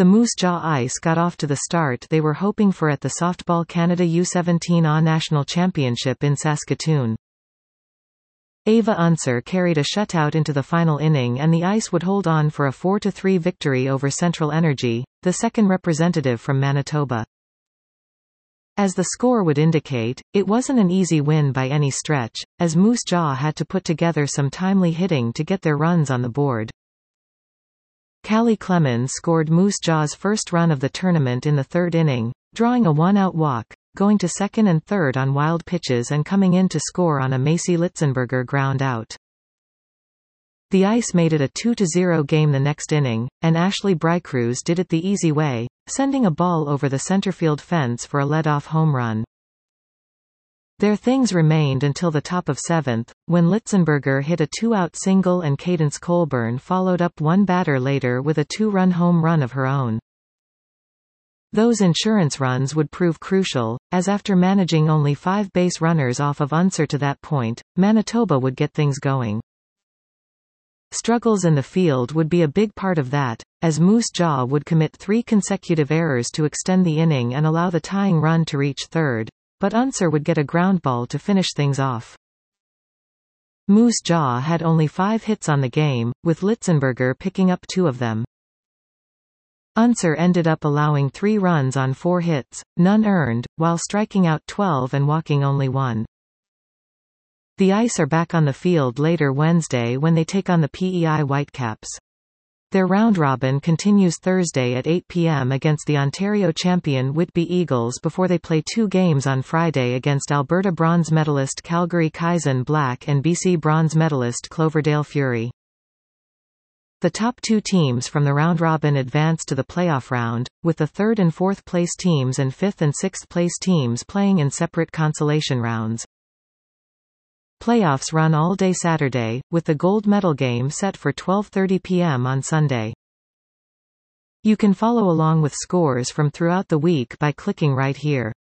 the Moose Jaw Ice got off to the start they were hoping for at the Softball Canada U17A National Championship in Saskatoon. Ava Unser carried a shutout into the final inning and the Ice would hold on for a 4-3 victory over Central Energy, the second representative from Manitoba. As the score would indicate, it wasn't an easy win by any stretch, as Moose Jaw had to put together some timely hitting to get their runs on the board. Callie Clemens scored Moose Jaw's first run of the tournament in the third inning, drawing a one-out walk, going to second and third on wild pitches and coming in to score on a Macy Litzenberger ground out. The Ice made it a 2-0 game the next inning, and Ashley Brycrews did it the easy way, sending a ball over the centerfield fence for a lead-off home run. There things remained until the top of seventh, when Litzenberger hit a two-out single and Cadence Colburn followed up one batter later with a two-run home run of her own. Those insurance runs would prove crucial, as after managing only 5 base runners off of Unser to that point, Manitoba would get things going. Struggles in the field would be a big part of that, as Moose Jaw would commit 3 consecutive errors to extend the inning and allow the tying run to reach third, but Unser would get a ground ball to finish things off. Moose Jaw had only 5 hits on the game, with Litzenberger picking up 2 of them. Unser ended up allowing 3 runs on 4 hits, none earned, while striking out 12 and walking only 1. The Ice are back on the field later Wednesday when they take on the PEI Whitecaps. Their round-robin continues Thursday at 8 p.m. against the Ontario champion Whitby Eagles before they play 2 games on Friday against Alberta bronze medalist Calgary Kaizen Black and BC bronze medalist Cloverdale Fury. The top 2 teams from the round-robin advance to the playoff round, with the 3rd and 4th place teams and 5th and 6th place teams playing in separate consolation rounds. Playoffs run all day Saturday, with the gold medal game set for 12:30 p.m. on Sunday. You can follow along with scores from throughout the week by clicking right here.